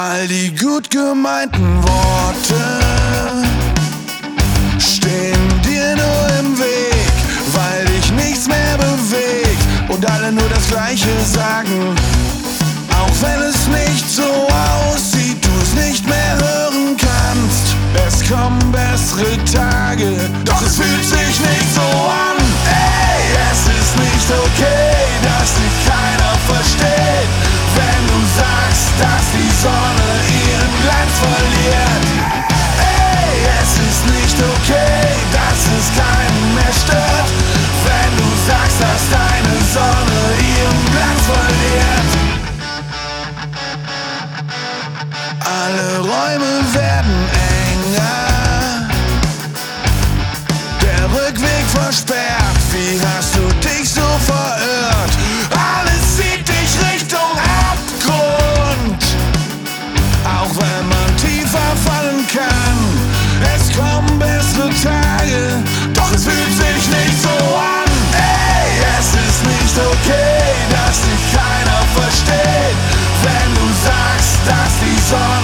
All die gut gemeinten Worte stehen dir nur im Weg, weil dich nichts mehr bewegt und alle nur das Gleiche sagen. Auch wenn es nicht so aussieht, du es nicht mehr hören kannst. Es kommen bessere Tage, doch es fühlt sich nicht so an. Ey, es ist nicht okay, dass dich keiner versteht, wenn du sagst, dass die Sonne ihren Glanz verliert. Ey, es ist nicht okay, dass es keinen mehr stört, wenn du sagst, dass deine Sonne ihren Glanz verliert. Alle Räume werden enger, der Rückweg versperrt. Wie hast du dich so verirrt? Alles zieht dich Richtung Abgrund, auch wenn man tiefer fallen kann. Es kommen bessere Tage, doch es fühlt sich nicht so an. Ey, es ist nicht okay, dass dich keiner versteht, wenn du sagst, dass die Sonne